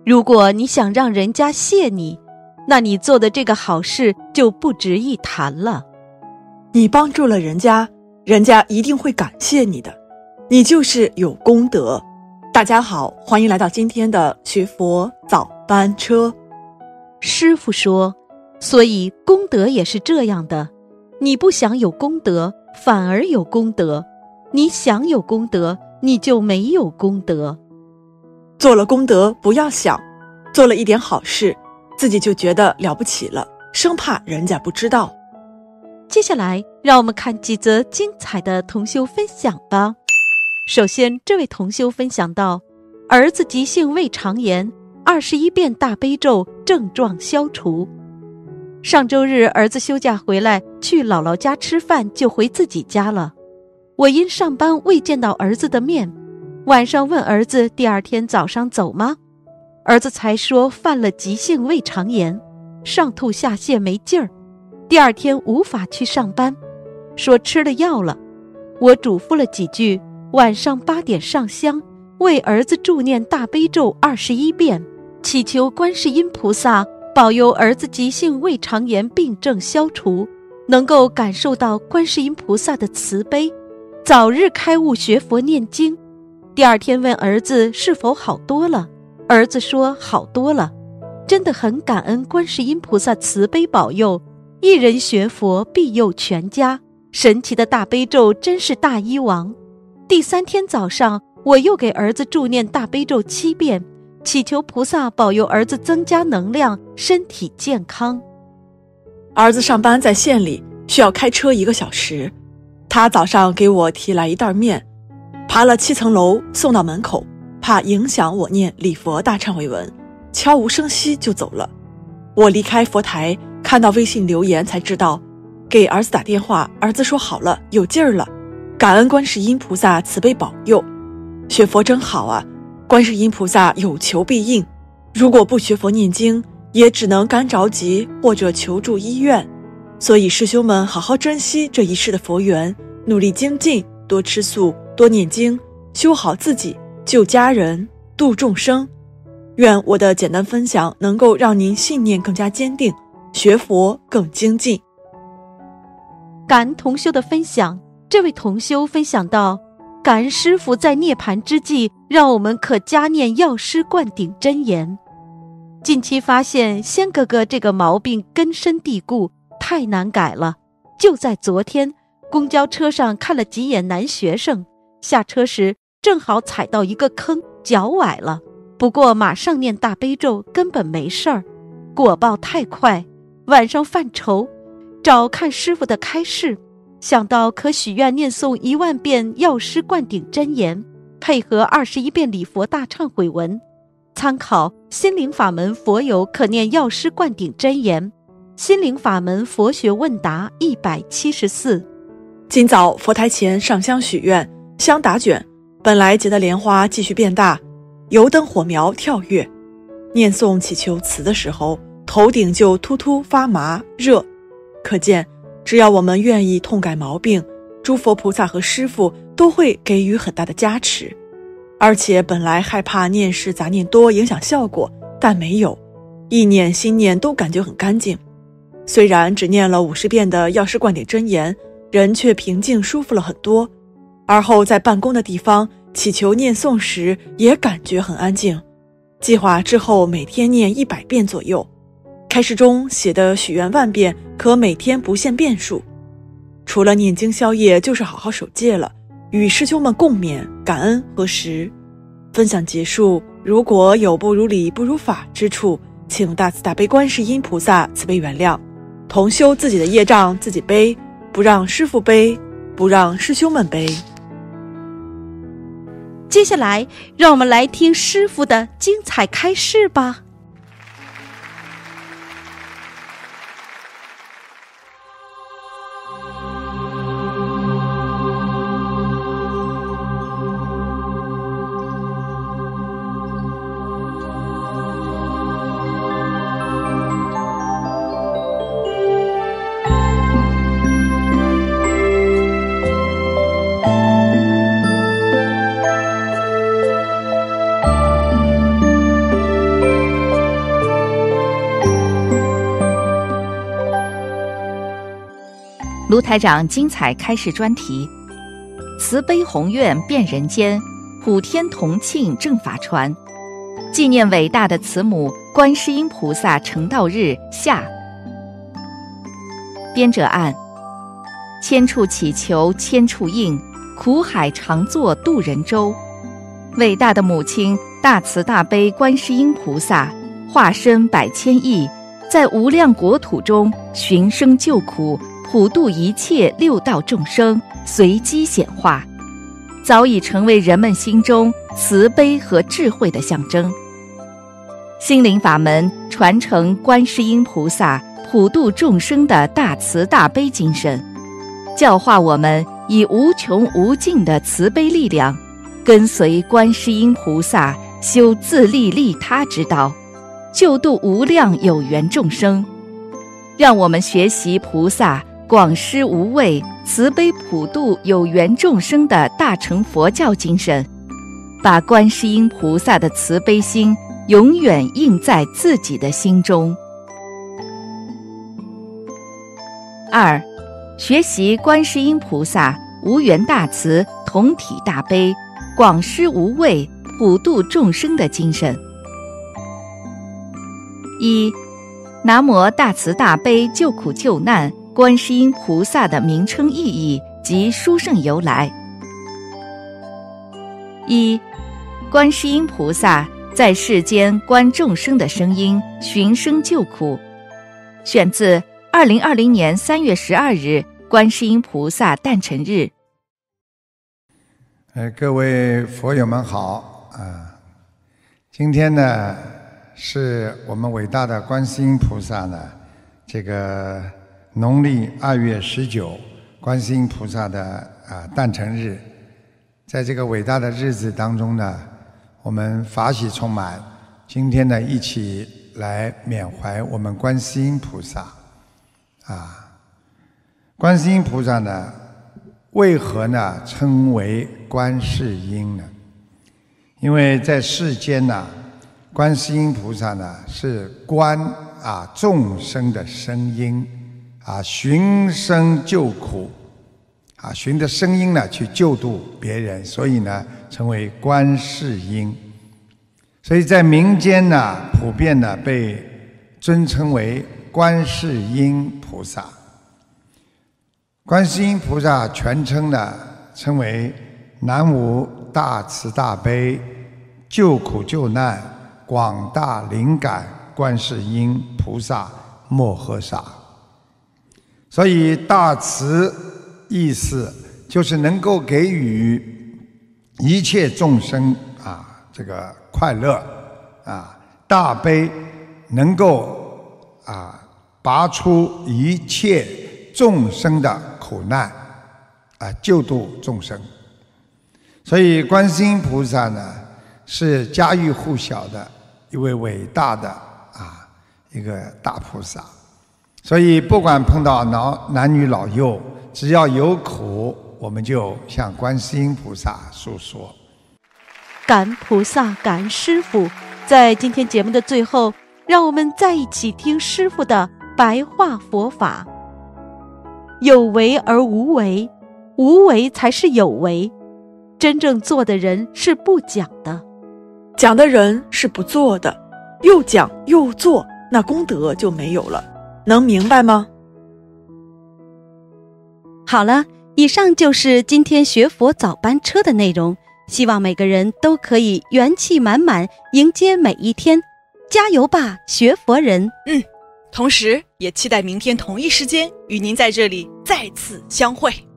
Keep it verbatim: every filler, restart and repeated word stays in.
如果你想让人家谢你，那你做的这个好事就不值一谈了。 你帮助了人家，人家一定会感谢你的，你就是有功德。大家好，欢迎来到今天的学佛早班车。 师父说，所以功德也是这样的，你不想有功德，反而有功德；你想有功德，你就没有功德。 做了功德不要想，做了一点好事，自己就觉得了不起了，生怕人家不知道。 接下来让我们看几则精彩的同修分享吧。首先，这位同修分享到，儿子急性胃肠炎，二十一遍大悲咒症状消除。上周日儿子休假回来，去姥姥家吃饭，就回自己家了。我因上班未见到儿子的面，晚上问儿子第二天早上走吗？儿子才说犯了急性胃肠炎，上吐下泻没劲儿，第二天无法去上班，说吃了药了。我嘱咐了几句，晚上八点上香，为儿子助念大悲咒二十一遍，祈求观世音菩萨保佑儿子急性胃肠炎病症消除，能够感受到观世音菩萨的慈悲，早日开悟学佛念经。第二天问儿子是否好多了，儿子说好多了，真的很感恩观世音菩萨慈悲保佑，一人学佛庇佑全家，神奇的大悲咒真是大医王。第三天早上，我又给儿子助念大悲咒七遍，祈求菩萨保佑儿子增加能量，身体健康。 儿子上班在县里，需要开车一个小时，他早上给我提来一袋面，爬了七层楼送到门口，怕影响我念礼佛大忏悔文，悄无声息就走了。我离开佛台，看到微信留言才知道，给儿子打电话，儿子说好了，有劲儿了，感恩观世音菩萨慈悲保佑，学佛真好啊，观世音菩萨有求必应，如果不学佛念经，也只能干着急或者求助医院。所以师兄们好好珍惜这一世的佛缘，努力精进，多吃素，多念经，修好自己，救家人，度众生。愿我的简单分享能够让您信念更加坚定，学佛更精进。 感恩同修的分享，这位同修分享到，感恩师父在涅槃之际，让我们可加念药师灌顶真言。近期发现仙哥哥这个毛病根深蒂固，太难改了。就在昨天，公交车上看了几眼男学生，下车时正好踩到一个坑，脚崴了。不过马上念大悲咒，根本没事儿。果报太快，晚上犯愁，找看师父的开示，想到可许愿念诵一万遍药师灌顶真言，配合二十一遍礼佛大忏悔文，参考心灵法门佛友可念药师灌顶真言，心灵法门佛学问答一百七十四。 今早佛台前上香许愿，香打卷，本来结的莲花继续变大，油灯火苗跳跃。念诵祈求词的时候，头顶就突突发麻热，可见只要我们愿意痛改毛病，诸佛菩萨和师父都会给予很大的加持。而且本来害怕念事杂念多影响效果，但没有，意念心念都感觉很干净。虽然只念了五十遍的药师灌顶真言，人却平静舒服了很多。而后在办公的地方祈求念诵时，也感觉很安静。计划之后每天念一百遍左右。开示中写的许愿万遍，可每天不限遍数。除了念经消业，就是好好守戒了，与师兄们共勉、感恩和实。分享结束，如果有不如理、不如法之处，请大慈大悲观世音菩萨慈悲原谅。同修自己的业障自己背，不让师父背，不让师兄们背。 接下来让我们来听师父的精彩开示吧。 台长精彩开示专题：慈悲宏愿遍人间，普天同庆正法传。纪念伟大的慈母观世音菩萨成道日下。编者按：千处祈求千处应，苦海常作渡人舟。伟大的母亲大慈大悲观世音菩萨化身百千亿，在无量国土中寻声救苦，普度一切六道众生，随机显化，早已成为人们心中慈悲和智慧的象征。心灵法门传承观世音菩萨普度众生的大慈大悲精神，教化我们以无穷无尽的慈悲力量，跟随观世音菩萨修自利利他之道，救度无量有缘众生。让我们学习菩萨广施无畏、慈悲普度有缘众生的大乘佛教精神，把观世音菩萨的慈悲心永远印在自己的心中。二、学习观世音菩萨无缘大慈、同体大悲、广施无畏、普度众生的精神。一、南无大慈大悲救苦救难观世音菩萨的名称意义及殊胜由来。一、观世音菩萨在世间观众生的声音，寻声救苦。选自二零二零年三月十二日观世音菩萨诞辰日。 呃，各位佛友们好啊！今天呢，是我们伟大的观世音菩萨呢，这个农历二月十九，观世音菩萨的啊诞辰日。在这个伟大的日子当中呢，我们法喜充满。今天呢，一起来缅怀我们观世音菩萨啊。观世音菩萨呢，为何呢称为观世音呢？因为在世间呢，观世音菩萨呢是观啊众生的声音啊，寻声救苦啊，循着声音呢去救度别人，所以呢称为观世音。所以在民间呢，普遍呢被尊称为观世音菩萨。观世音菩萨全称呢称为南无大慈大悲救苦救难广大灵感观世音菩萨摩诃萨。所以大慈意思就是能够给予一切众生啊这个快乐啊，大悲能够啊拔出一切众生的苦难啊，救度众生。所以观世音菩萨呢是家喻户晓的一位伟大的啊一个大菩萨。所以不管碰到男男女老幼，只要有苦，我们就向观世音菩萨诉说。 感恩菩萨，感恩师父。在今天节目的最后，让我们再一起听师父的白话佛法。有为而无为，无为才是有为。真正做的人是不讲的， 讲的人是不做的。又讲又做，那功德就没有了。能明白吗？ 好了，以上就是今天学佛早班车的内容。希望每个人都可以元气满满迎接每一天，加油吧，学佛人！ 嗯，同时也期待明天同一时间与您在这里再次相会。